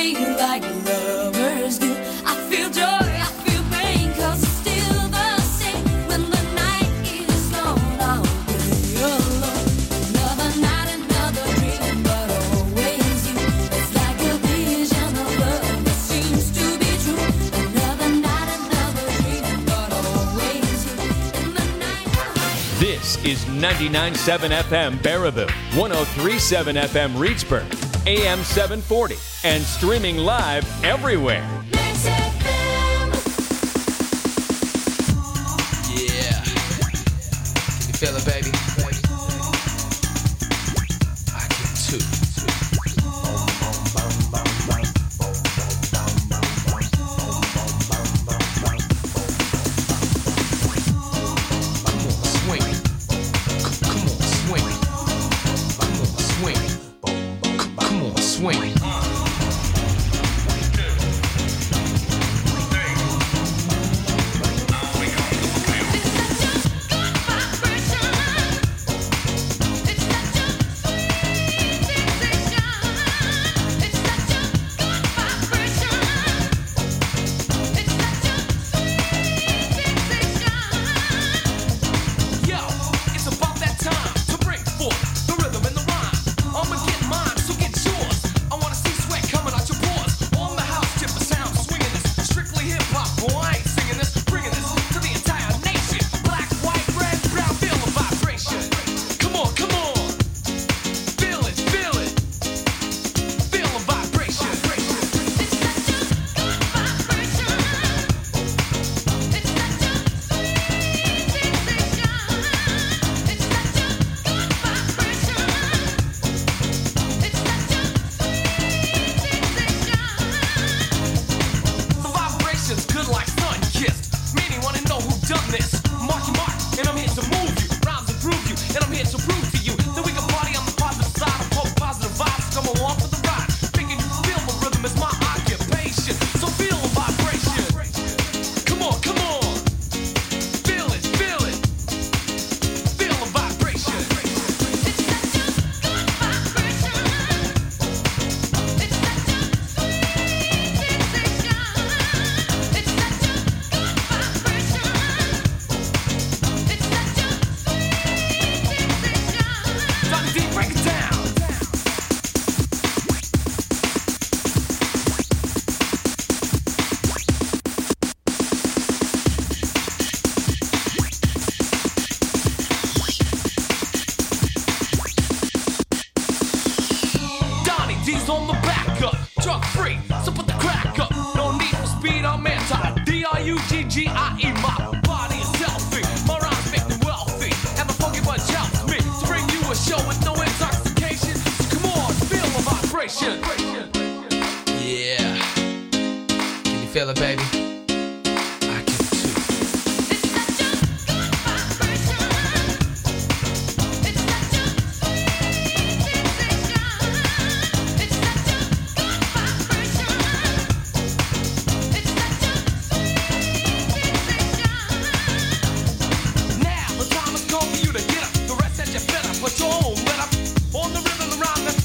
feel like lovers do. I feel joy, I feel pain, 'cause it's still the same. When the night is gone, I'll be alone. Another night, another dream, but always you. It's like a vision of love that seems to be true. Another night, another dream, but always you. In the night. This is 99.7 FM Baraboo, 103.7 FM Reedsburg, AM 740, and streaming live everywhere. Mix FM. Yeah. Can you feel it, baby? I can too. Swing.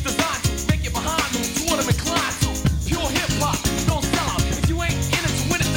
Pure hip hop, don't sell out. If you ain't in it to win it,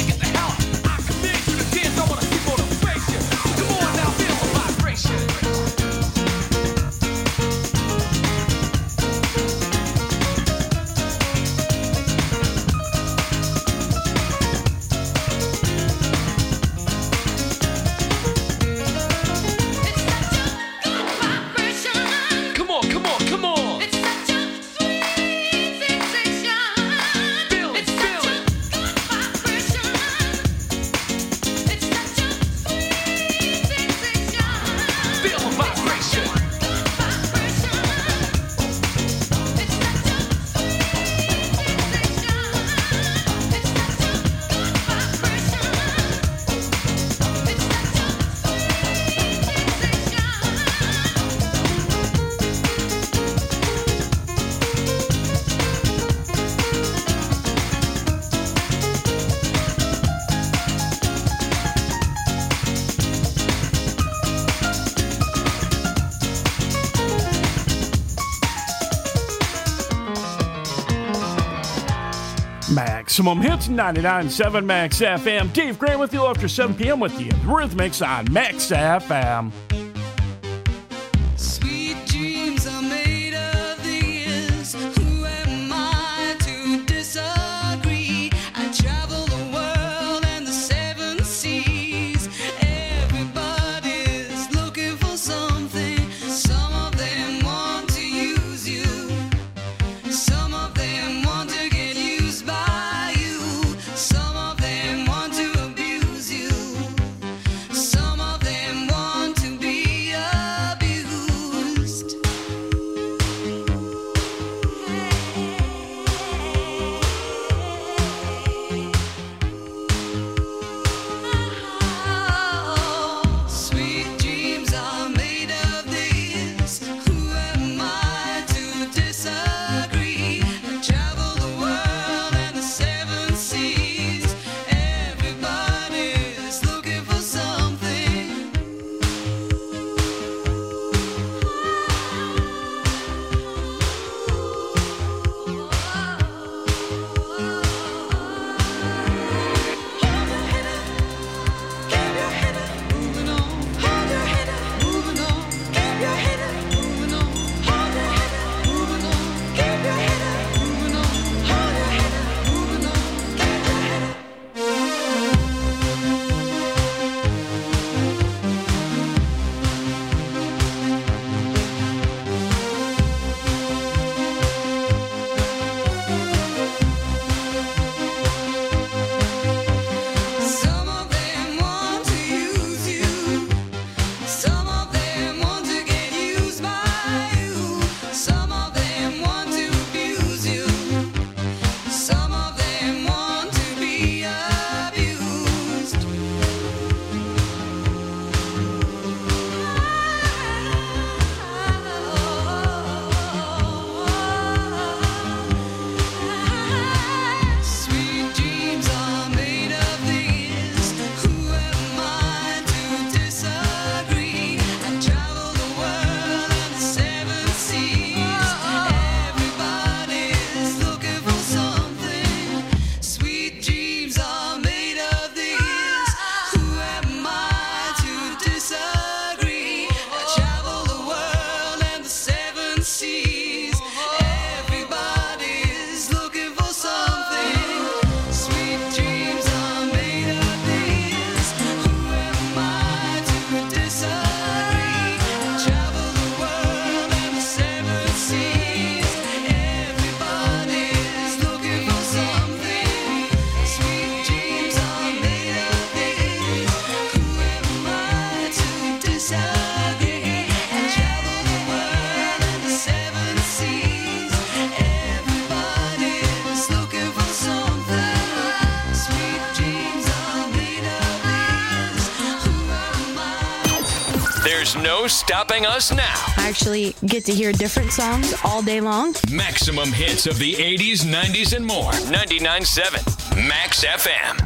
Maximum Hits 99.7 Max FM. Dave Grant with you after 7 p.m. with the Rhythmics on Max FM. Sweet dreams are made of these. Who am I to disagree? I travel the world and the 7 seas. Everybody's looking for something. Some of them want to use you. Some of them want to get used by you. Some of them want to abuse you. Some of them want to be abused. Sweet dreams are made of these. Who am I to disagree? I travel the world and the 7 seas. Everybody's looking for something. Hold your head up, keep your head up, moving on. Hold your head up, moving on. Keep your head up, moving on. Hold your head up, moving on. Keep your head up, moving on. Hold your head up, moving on. Keep your head up. Some of them want to use you. Some of them want to get used by you. Some of them want to abuse you. Some of them want to be abused. Sweet dreams are made of these. Who am I to disagree? I travel the world and the 7 seas. Everybody's looking for something. Sweet dreams are made of these. Who am I to disagree? I travel the world and the 7 seas. Everybody's looking for something. Sweet dreams are made of these. Who am I to disagree? I travel the world and the 7 seas. Everybody's looking for something. Sweet dreams are made of these. Who am I to disagree? I travel the world and the 7 seas. Everybody's looking for something. Sweet dreams are made of these. Who am I? There's no stopping us now. I actually get to hear different songs all day long. Maximum hits of the 80s, 90s, and more. 99.7 Max FM.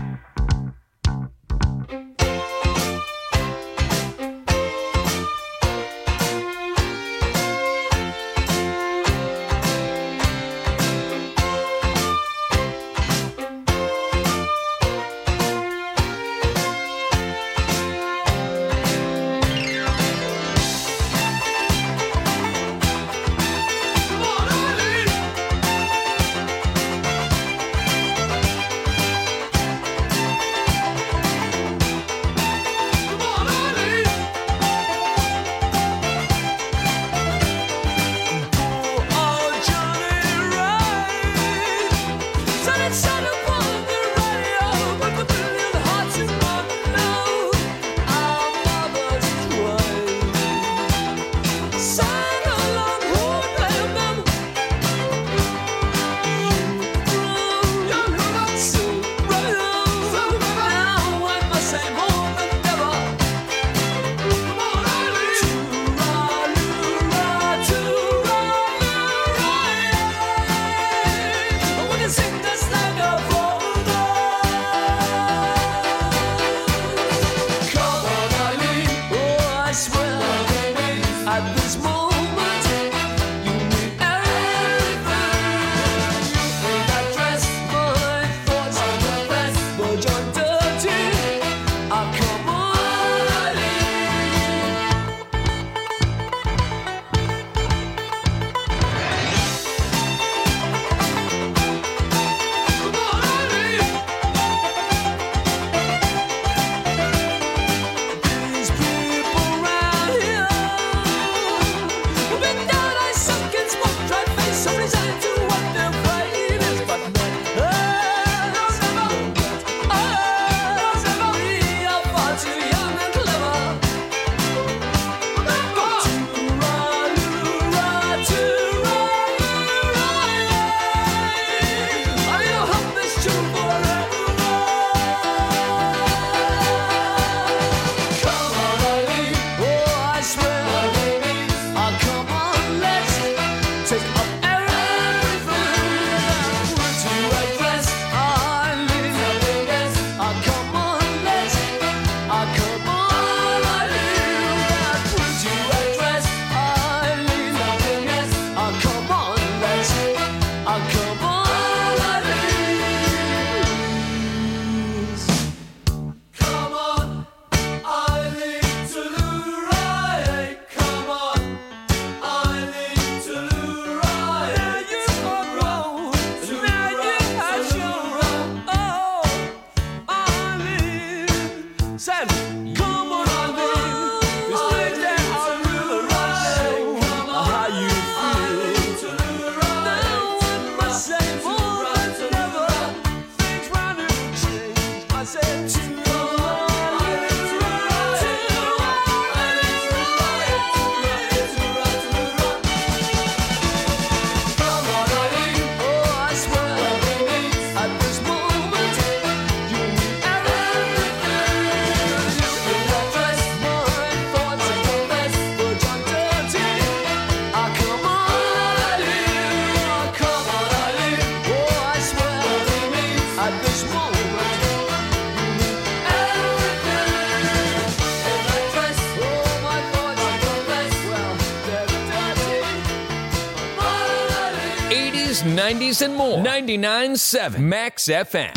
80s, 90s, and more. 99.7 Max FM.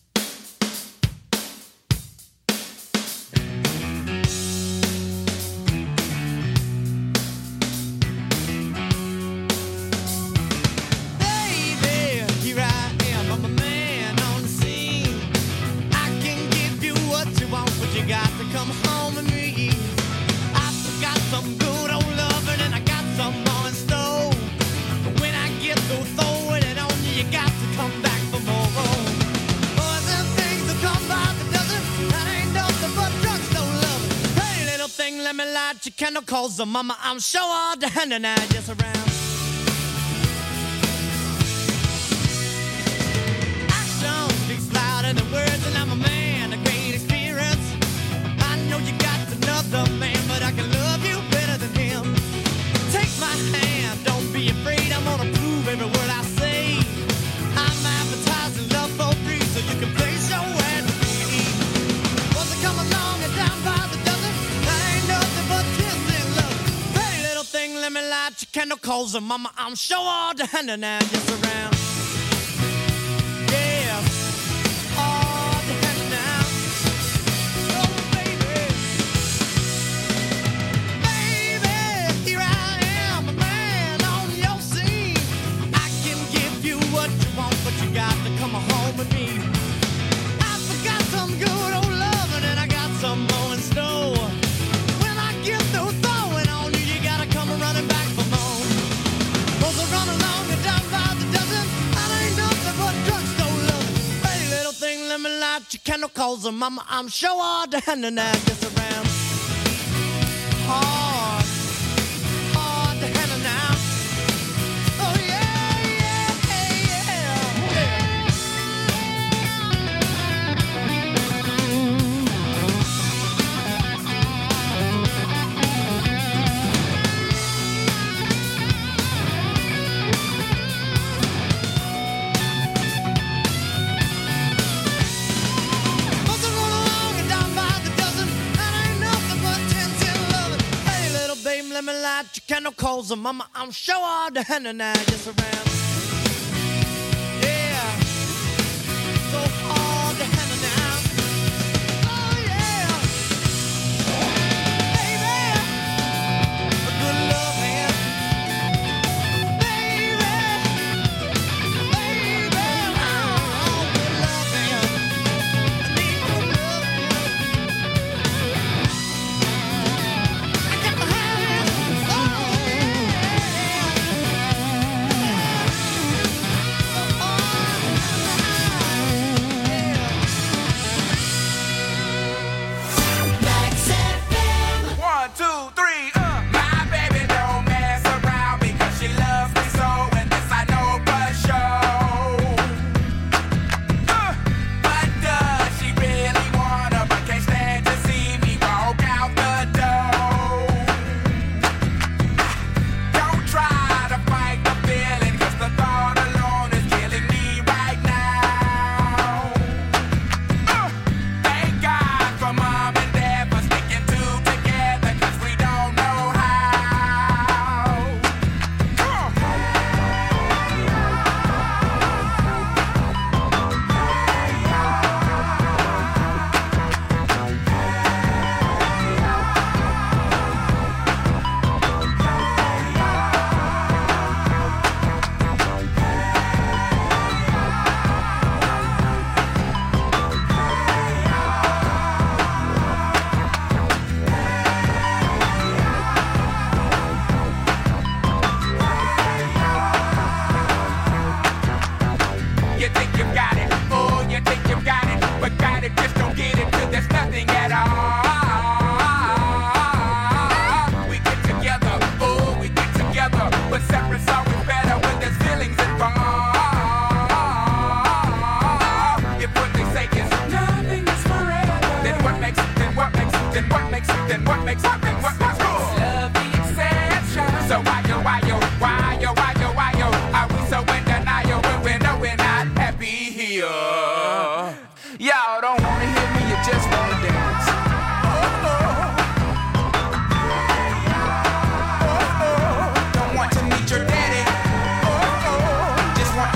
Candle calls the mama, I'm sure all the hand and I just around. Action speaks louder than words, and I'm a man of great experience. I know you got another man, but I can love you better than him. Take my hand, don't be afraid, I'm gonna prove every word I say. I'm advertising love for free, so you can place your ad with me. Once I come along and down by the dozen, that ain't nothing but let me light your candle calls and mama, I'm sure all the hand and I just around. Yeah, all the hand now. Oh baby, baby, here I am, a man on your scene. I can give you what you want, but you got to come home with me. I forgot some good old loving and I got some more in store. When I get through throwing on you, you gotta come running back for more. Those are run along and down by the dozen. That ain't nothing but drugstore loving. Hey, little thing, let me light your candle calls and mama, I'm sure all the hand and I just around. Hard, hard to handle now. Oh yeah, yeah, yeah. Let me light your candle calls and mama, I'm sure all the hand and I just around. Yeah, so all the hand and now. Oh yeah, baby, a good love man. Baby, oh, good love man. I need good love man. I got the hand. Y'all don't wanna hear me, you just wanna dance. Don't want to meet your daddy. Just want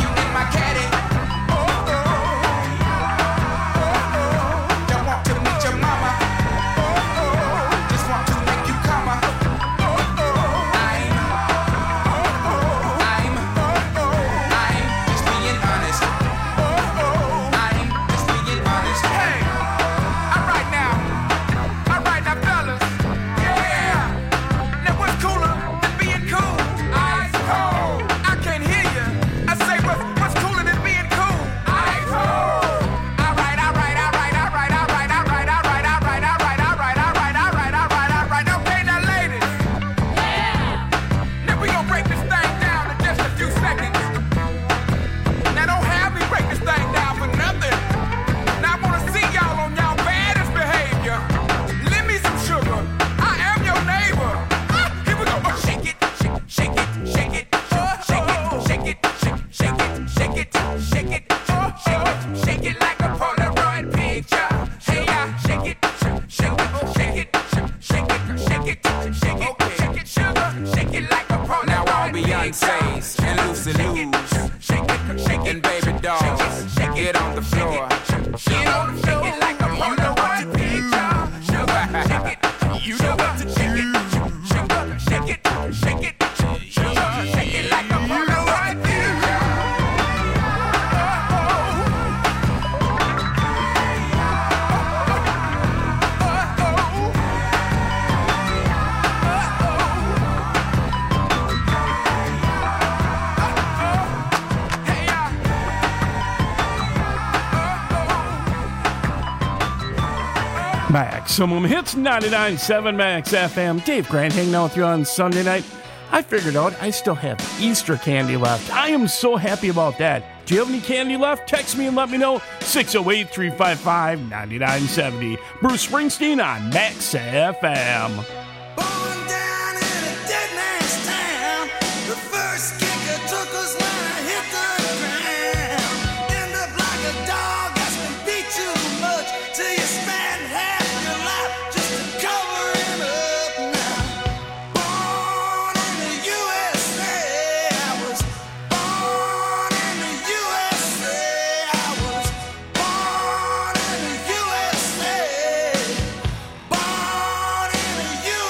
Get on the floor. Get on the floor. Like a you know what to do. Sugar, shake it. You know what to do. Sugar, shake it, shake it. Sugar, shake it like a you know what to do. Maximum Hits 99.7 Max FM. Dave Grant hanging out with you on Sunday night. I figured out I still have Easter candy left. I am so happy about that. Do you have any candy left? Text me and let me know. 608-355-9970. Bruce Springsteen on Max FM. Born down in a dead man's town. The first kicker took us when I hit the ground. End up like a dog that's been beat too much till you spend half your life just to cover him up now. Born in the USA, I was born in the USA. I was born in the USA. Born in the USA.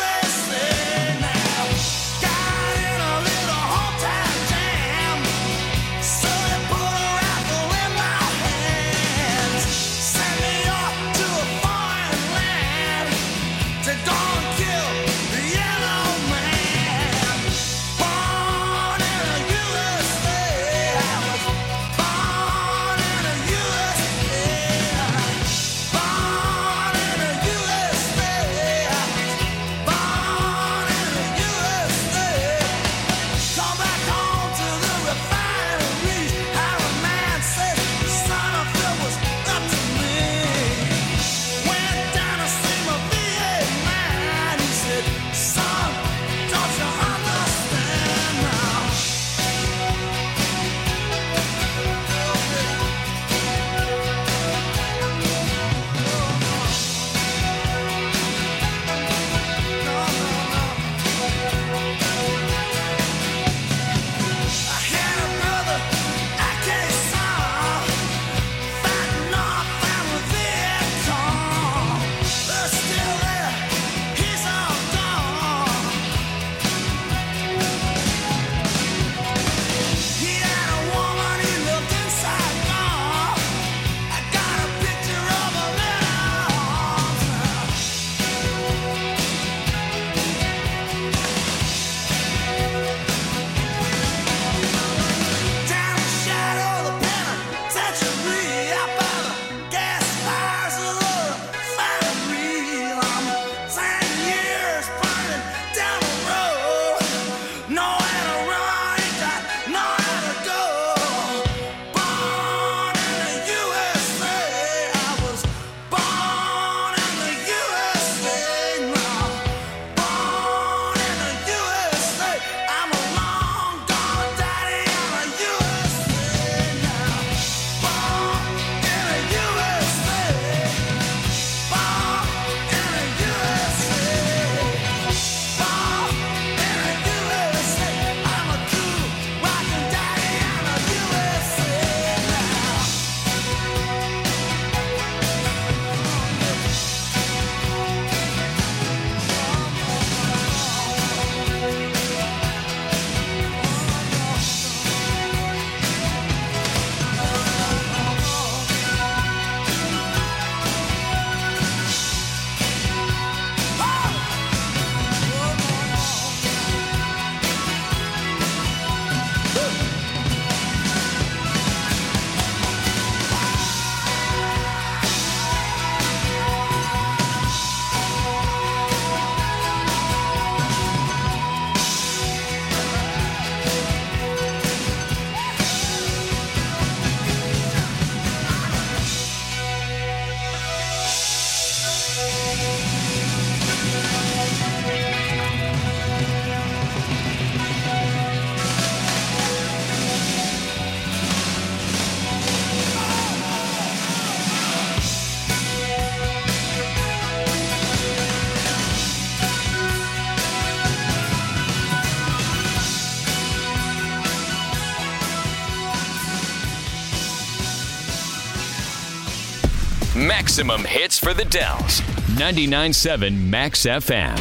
Maximum hits for the Dells. 99.7 Max FM.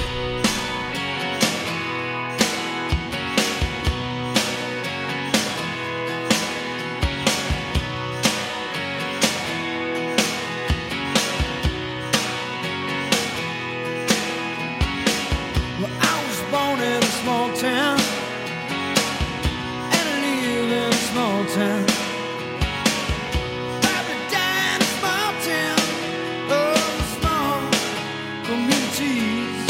Well, I was born in a small town, and I live in a small town. Probably die in a small town, oh, small communities.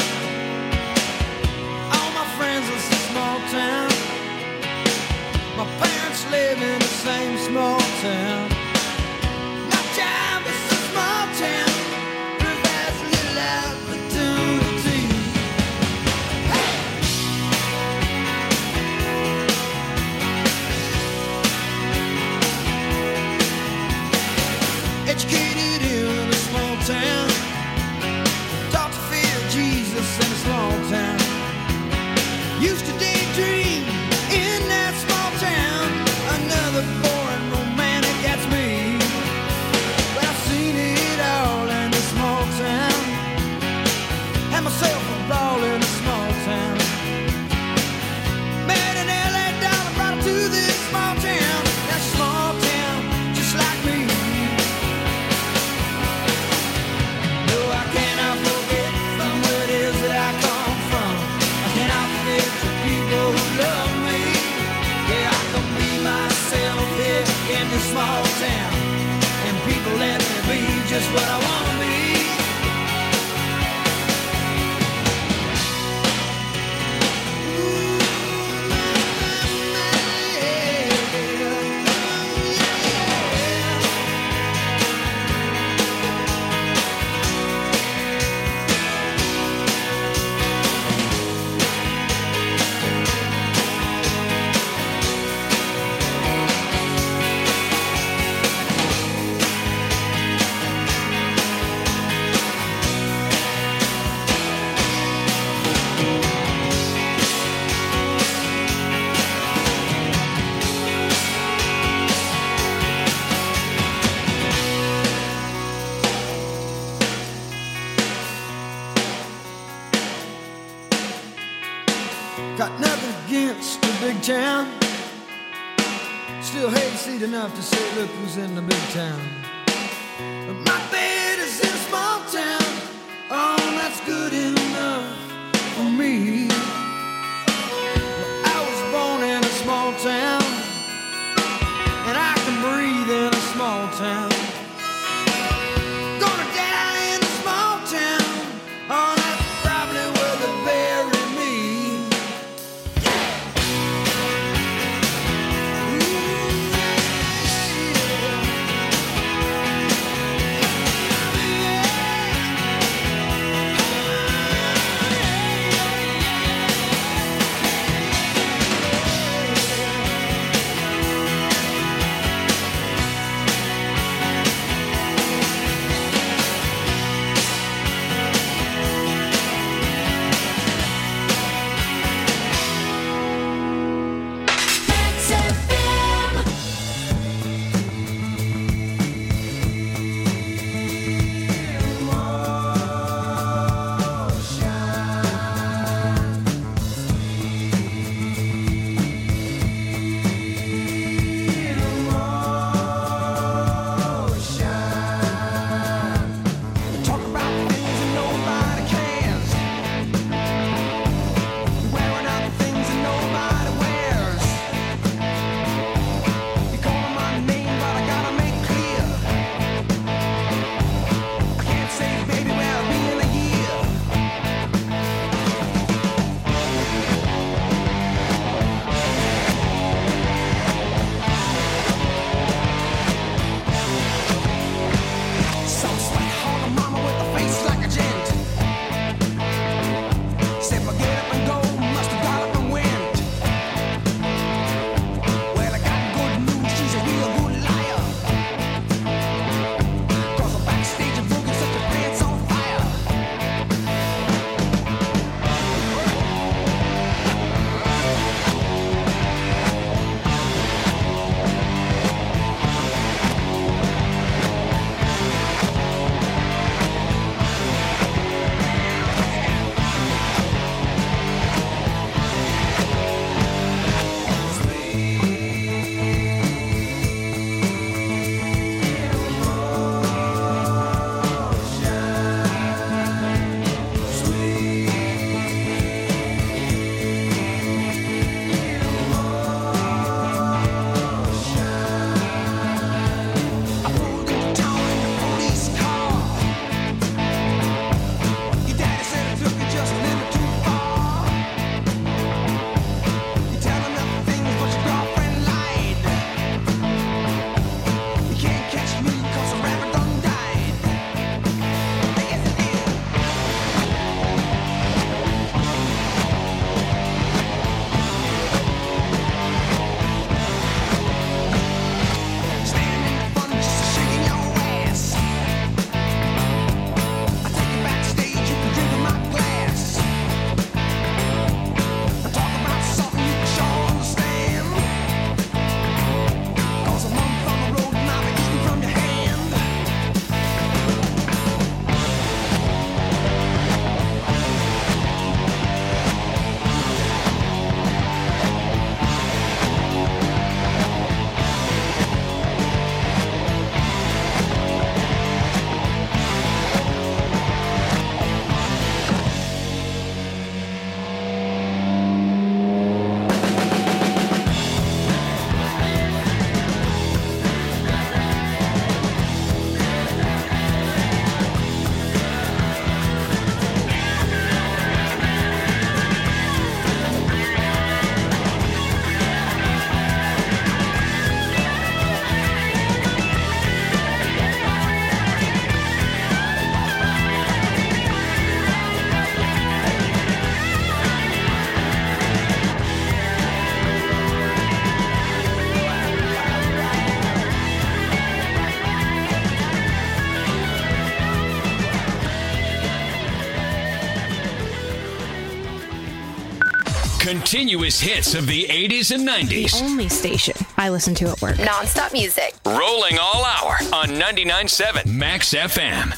All my friends live in a small town. My parents live in the same small town. My job is a small town, provides a little opportunity. Educated in a small town, taught to fear Jesus in a small town. Used to daydream in that small town. Another boring romantic, that's me. But I've seen it all in a small town. Had myself a ball in a small town. Met an LA dollar, brought her to this small town. That small town, just like me. No, I cannot forget from where it is that I come from. I cannot forget the people who love me. Yeah, I can be myself here in this small town, and people let me be just what I want to be. Got nothing against the big town. Still hayseed enough to say, look who's in the big town. But my bed is in a small town. Oh, that's good enough for me. Well, I was born in a small town, and I can breathe in a small town. Gonna die in a small town. Oh, that's probably where they bury me. Continuous hits of the 80s and 90s. Only station I listen to at work. Non-stop music. Rolling all hour on 99.7 Max FM.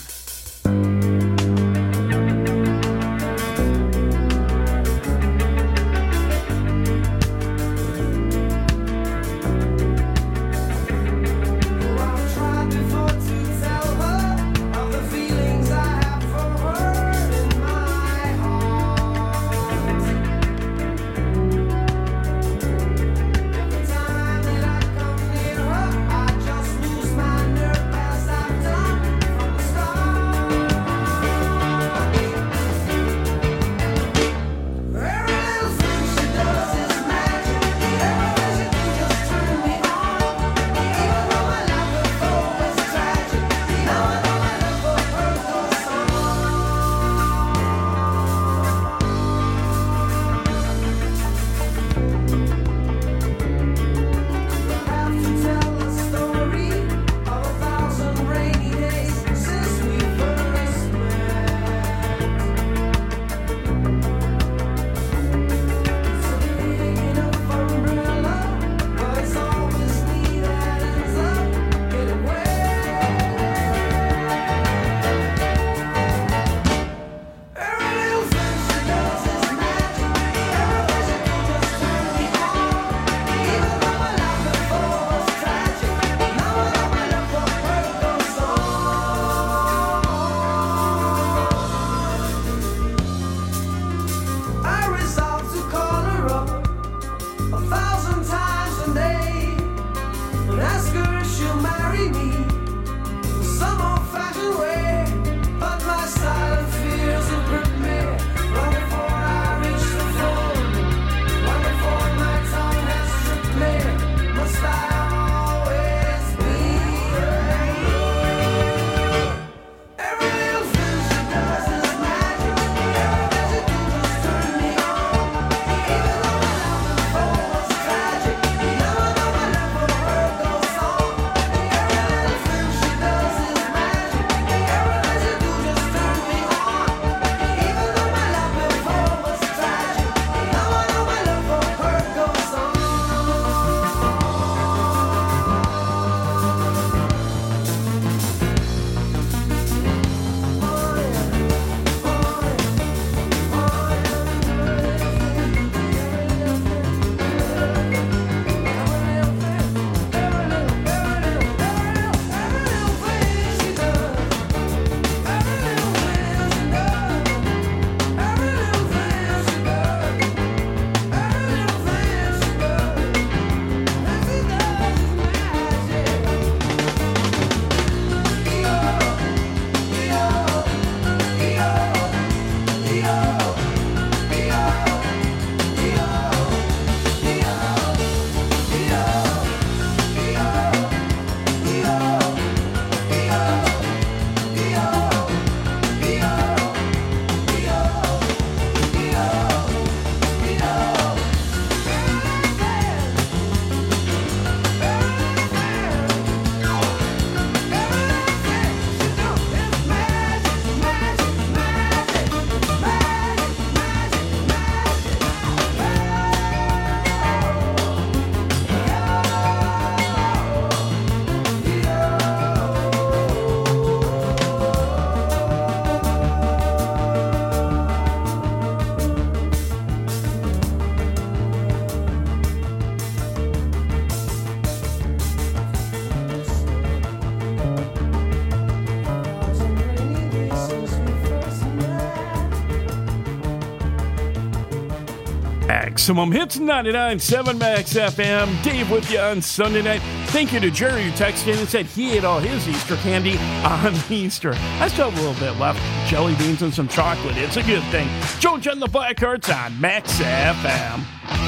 Maximum Hits 99.7 Max FM. Dave with you on Sunday night. Thank you to Jerry who texted in and said he ate all his Easter candy on Easter. I still have a little bit left. Jelly beans and some chocolate. It's a good thing. Joe Jen the Blackhearts on Max FM.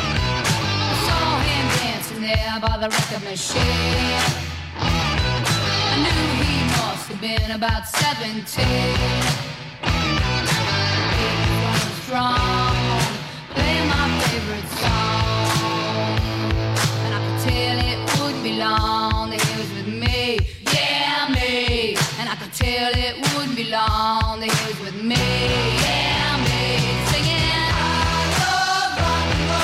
I saw him dancing there by the record machine. I knew he must have been about 17. He was strong, playing my favorite song, and I could tell it wouldn't be long that he was with me, yeah, me. And I could tell it wouldn't be long that he was with me, yeah, me. Singing, I love rock and roll.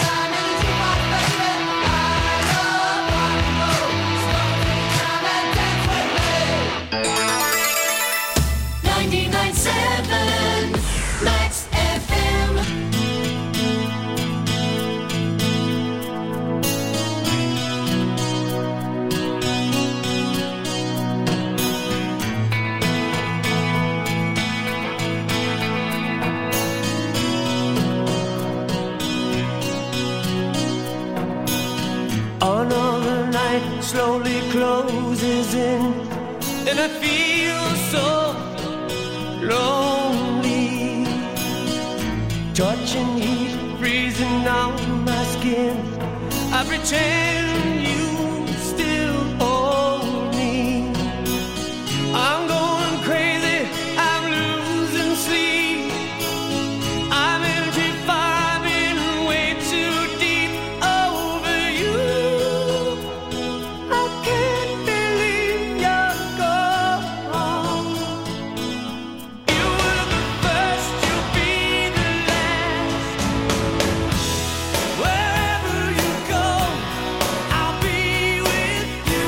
Max FM. Another night slowly closes in, and I feel so lonely. Touching heat, freezing on my skin. I pretend you still hold me. I'm going crazy, I'm losing sleep. I'm energy vibing way too deep over you. I can't believe you're gone. You were the first, you'll be the last. Wherever you go, I'll be with you.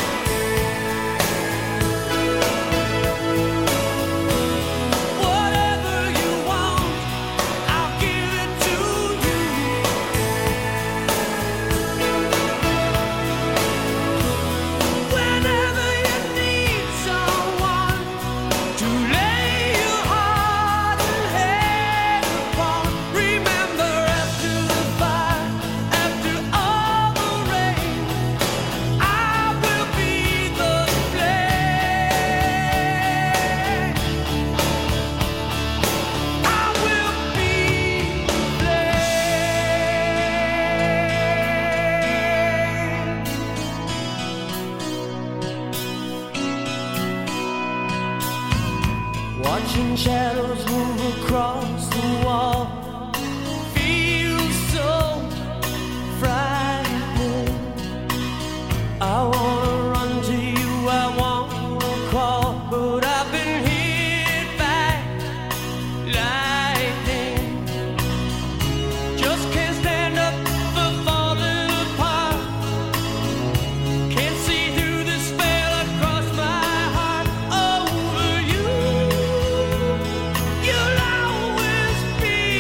Whatever you want, I'll give it to you. Whenever you need someone to lay your heart and head upon, remember after the fire, after all the rain, I will be the flame. I will be the flame. Watching shadows move across the wall feels so frightening. I wanna run to you, I wanna crawl, but I've been hit by lightning. Just can't stand up for falling apart. Can't see through the spell across my heart over you. You'll always be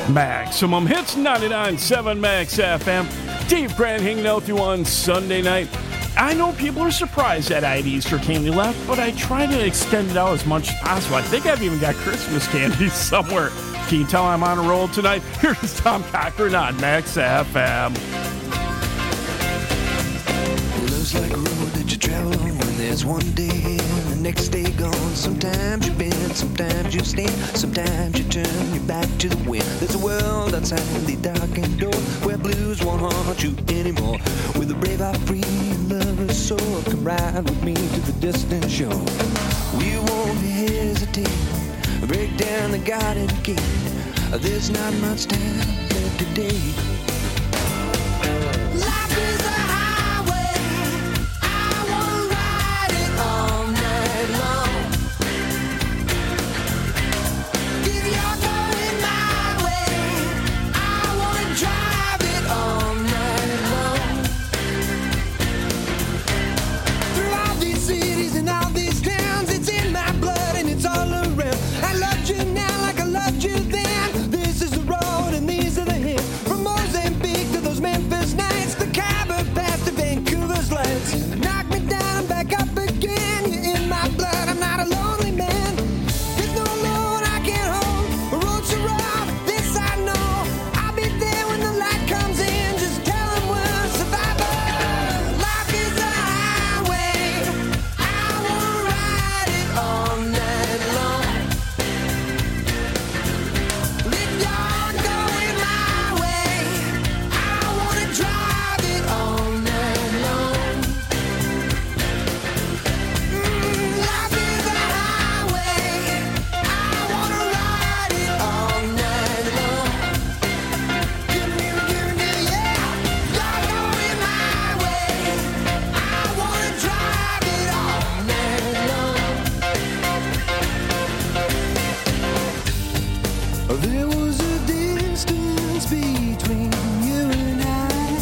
Maximum Hits 99.7 Max FM. Dave Grant hanging out with you on Sunday night. I know people are surprised that I had Easter candy left, but I try to extend it out as much as possible. I think I've even got Christmas candy somewhere. Can you tell I'm on a roll tonight? Here's Tom Cochran on Max FM. Love's like a road that you travel on when there's one day and the next day gone. Sometimes you bend, sometimes you stand, sometimes you turn your back to the wind. There's a world outside the darkened door where blues won't haunt you anymore. With a brave heart free and lover's soul, come ride with me to the distant shore. We won't hesitate, break down the garden gate. There's not much time left today. Life is a highway. I wanna ride it all night long. If you're going my way, I wanna drive it all night long. Through all these cities and all these towns, it's in my blood and it's all around. I loved you now like I loved you then. This is the road and these are the hills. From Mozambique to those Memphis nights, the Khyber Pass to Vancouver's lights. Knock me down, back up again. You're in my blood, I'm not a lonely man. There's no Lord I can't hold. The road's so rough, this I know. I'll be there when the light comes in. Just tell them we're survivors. Life is a highway. I wanna ride it all night long. If you're going my way, I wanna drive it all night long. Life is a highway. I wanna ride it all night long. Give me, yeah. You're going my way. I wanna drive it all night long. There was a distance between you and I,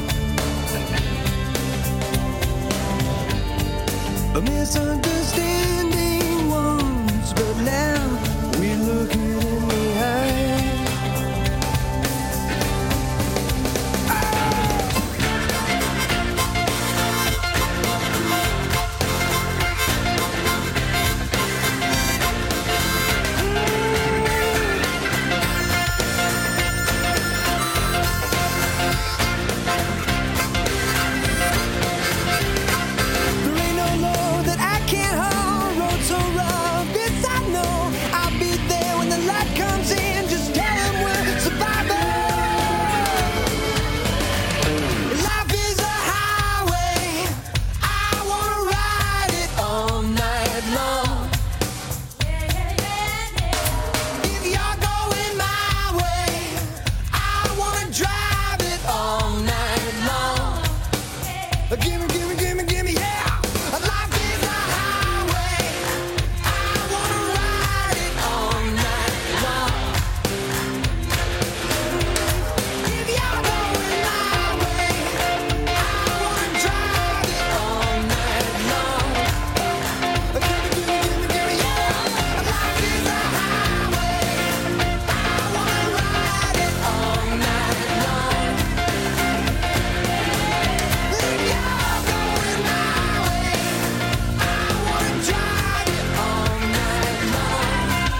a misunderstanding once, but now we look it in the eye. There ain't no load that I can't hold. Road so rough, this I know. I'll be there when the light comes in. Just tell them we're survivors. Life is a highway. I wanna ride it all night long. If you're going my way, I wanna drive it all night long. Gimme, yeah. Life is a highway. I wanna ride it all night long. If you're going my way, I wanna drive it all night long. Gimme, yeah. Life is a highway. I wanna ride it all night long. If you're going my way, I wanna drive it all night long.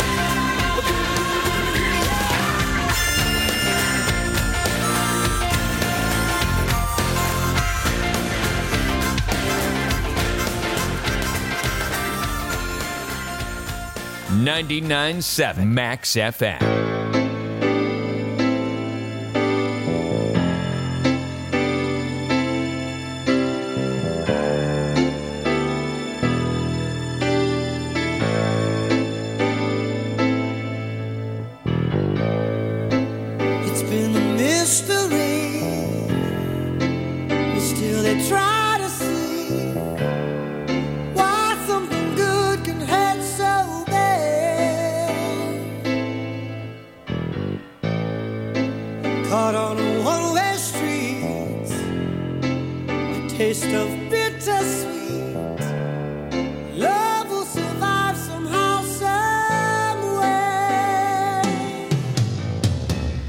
$99.7 Max FM. It's been a mystery, but still they try to see why something good can hurt so bad. Caught on a one-way street, a taste of bittersweet. Love will survive somehow, some way.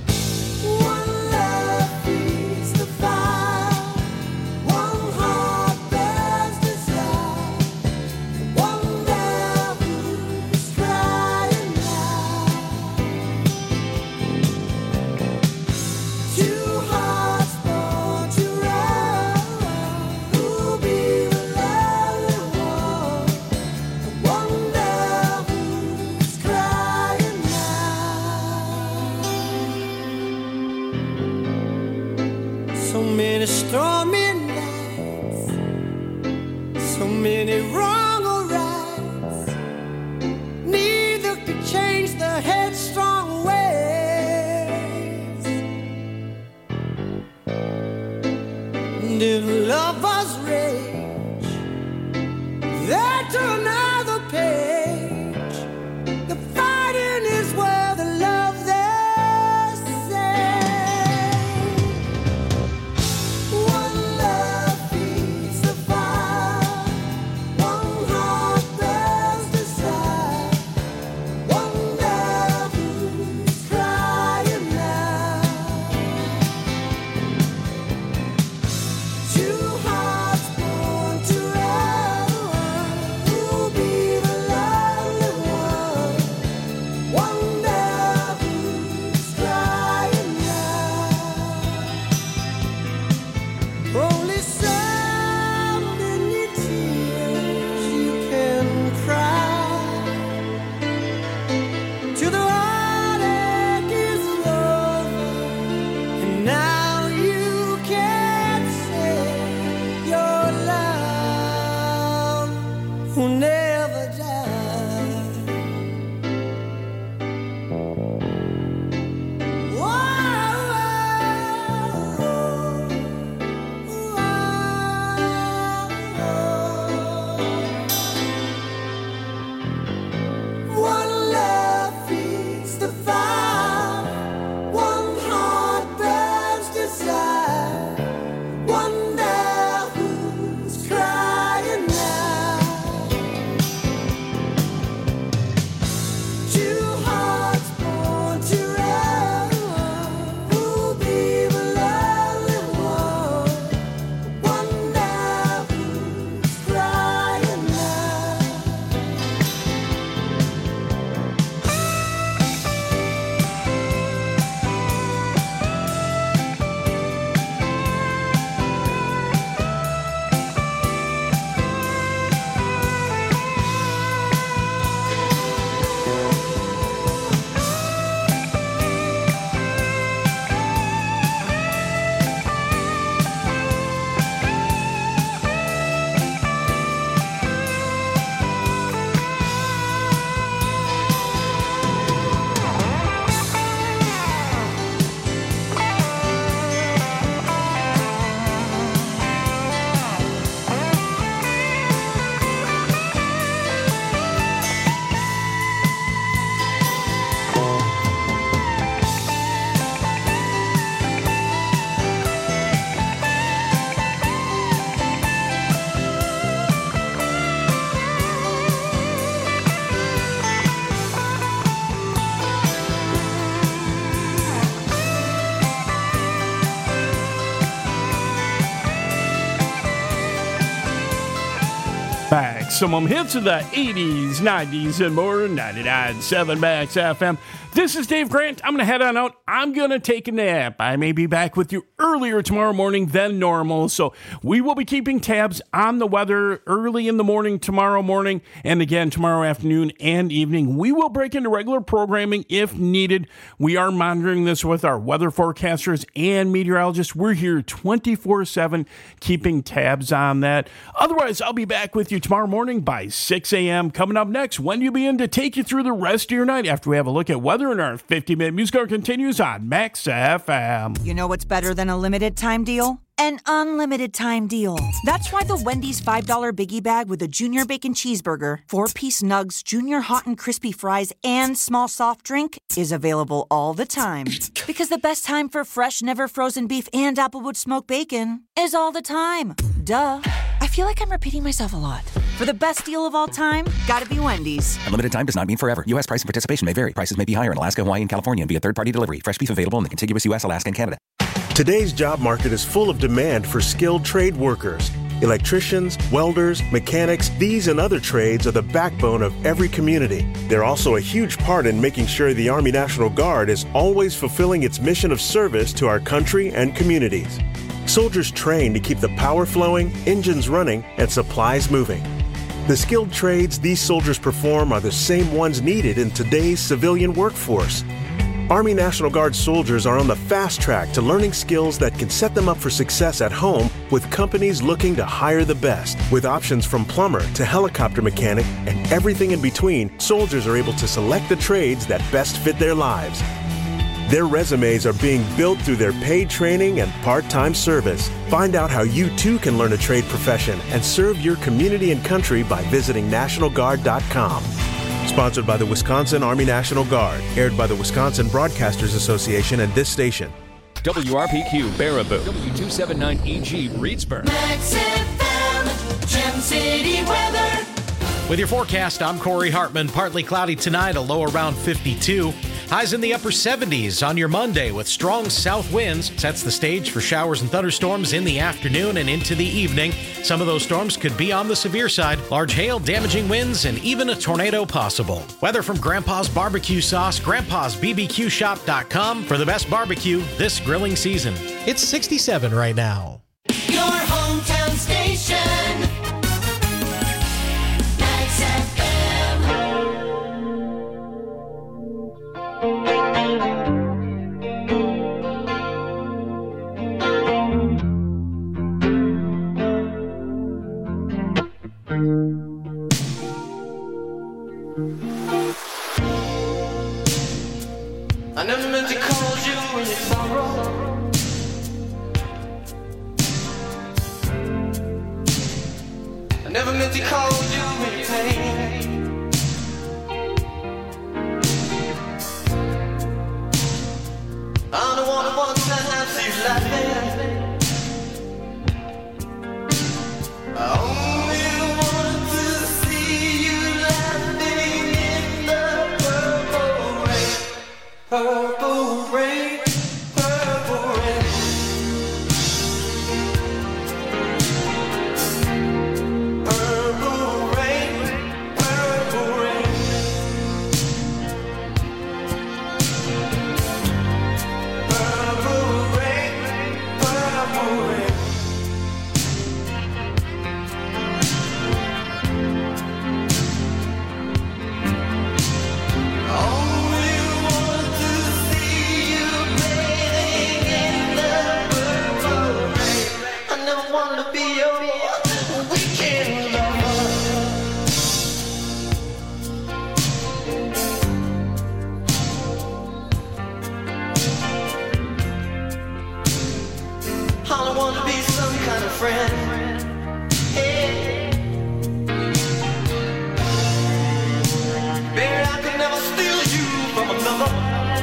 stormy nights, so many wrong or rights, neither could change the headstrong ways. And if lovers rage, they turn another page. The fighting is where the love they say. One love feeds the fire, one heart bears desire, one love who's crying now. Two hearts born to run, who'll be the lonely one? One love who's crying now. Only so many tears you can cry till the heartache is over, and now you can say your love will never die. One love feeds the fire, one heart burns desire, one love who's crying now. Two hearts born to run, who'll be the lonely one? One love who's crying now. Back. Some hits of the 80s, 90s, and more. 99.7 Max FM. This is Dave Grant. I'm going to head on out. I'm going to take a nap. I may be back with you earlier tomorrow morning than normal. So we will be keeping tabs on the weather early in the morning tomorrow morning. And again, tomorrow afternoon and evening. We will break into regular programming if needed. We are monitoring this with our weather forecasters and meteorologists. We're here 24/7 keeping tabs on that. Otherwise, I'll be back with you tomorrow morning by 6 a.m. Coming up next, when you begin to take you through the rest of your night after we have a look at weather, and our 50-minute music hour continues on Max FM. You know what's better than a limited time deal? An unlimited time deal. That's why the Wendy's $5 Biggie Bag with a Junior Bacon Cheeseburger, 4-piece nugs, Junior Hot and Crispy Fries, and small soft drink is available all the time. Because the best time for fresh, never frozen beef and Applewood smoked bacon is all the time. Duh. I feel like I'm repeating myself a lot. For the best deal of all time, gotta be Wendy's. Unlimited time does not mean forever. U.S. price and participation may vary. Prices may be higher in Alaska, Hawaii, and California and via third-party delivery. Fresh beef available in the contiguous U.S., Alaska, and Canada. Today's job market is full of demand for skilled trade workers. Electricians, welders, mechanics, these and other trades are the backbone of every community. They're also a huge part in making sure the Army National Guard is always fulfilling its mission of service to our country and communities. Soldiers train to keep the power flowing, engines running, and supplies moving. The skilled trades these soldiers perform are the same ones needed in today's civilian workforce. Army National Guard soldiers are on the fast track to learning skills that can set them up for success at home with companies looking to hire the best. With options from plumber to helicopter mechanic and everything in between, soldiers are able to select the trades that best fit their lives. Their resumes are being built through their paid training and part-time service. Find out how you too can learn a trade profession and serve your community and country by visiting NationalGuard.com. Sponsored by the Wisconsin Army National Guard. Aired by the Wisconsin Broadcasters Association and this station. WRPQ Baraboo, W279EG Reedsburg. Max FM, Gem City weather. With your forecast, I'm Corey Hartman. Partly cloudy tonight, a low around 52. Highs in the upper 70s on your Monday with strong south winds. Sets the stage for showers and thunderstorms in the afternoon and into the evening. Some of those storms could be on the severe side. Large hail, damaging winds, and even a tornado possible. Weather from Grandpa's Barbecue Sauce, grandpasbbqshop.com for the best barbecue this grilling season. It's 67 right now. Your hometown station. Max FM. I never meant to call you in your sorrow. I never meant to call you in your pain. I don't want to see you laughing. I only want to see you laughing in the purple rain. Purple rain, purple rain. Purple rain, purple rain. Purple rain, purple rain. Only want to see you bathing in the purple rain. I never wanted to be your weekend lover. I want to be some kind of friend. Hey. Baby, I could never steal you from another.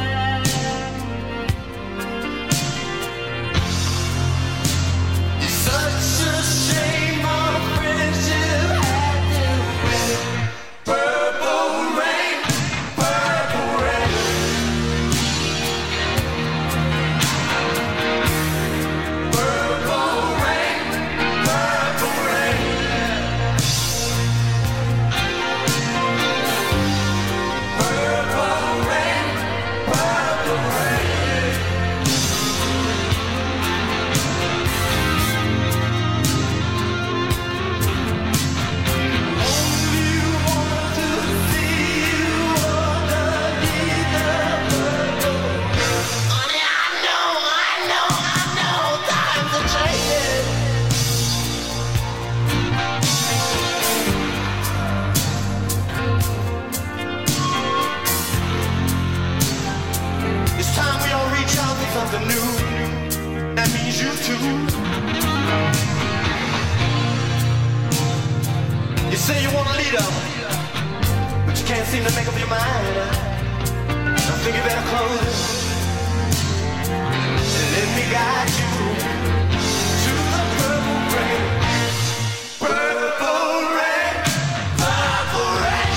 It's such a shame our friendship had to end. Purple rain, purple rain. Purple rain, purple rain. Purple rain, purple rain. Only want to see you underneath the purple rain. Honey, I know, times are changing. It's time we all reach out for something new. That means you too. You say you want a leader, but you can't seem to make up your mind. I think you better close it and let me guide you to the purple rain. Purple rain, purple rain.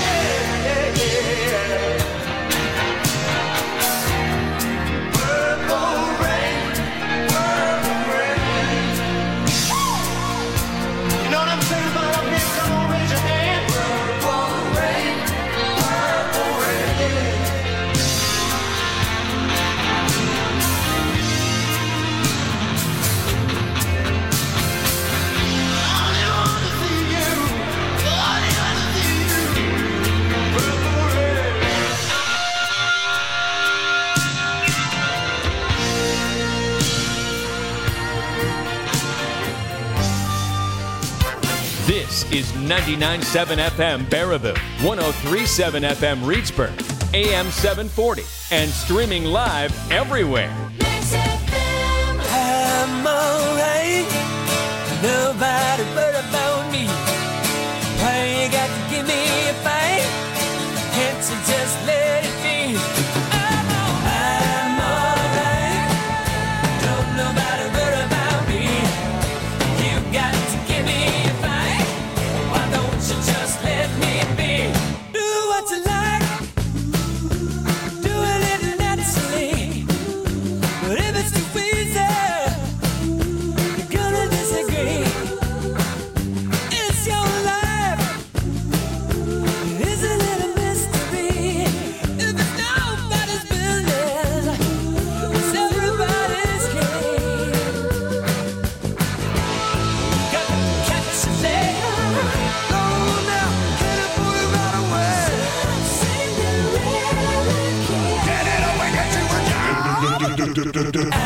Purple rain, purple rain. You know what I'm saying about up here? Come on, raise your hand. Purple rain, purple rain. is 99.7 FM Baraboo, 103.7 FM Reedsburg, AM 740, and streaming live everywhere. I'm alright. Nobody but about me. Why you got to give me a fight? Can't you just let it be? I'm alright. Don't nobody but about me. You got to give me a fight. Why don't you just let me be? Do what you like. Do it naturally. But if it's too easy, you're gonna disagree. It's your life. Isn't it a mystery? If it's nobody's business, it's everybody's game. Got to catch a leg. Go now, get it, put it right away. Get it away, get you a job.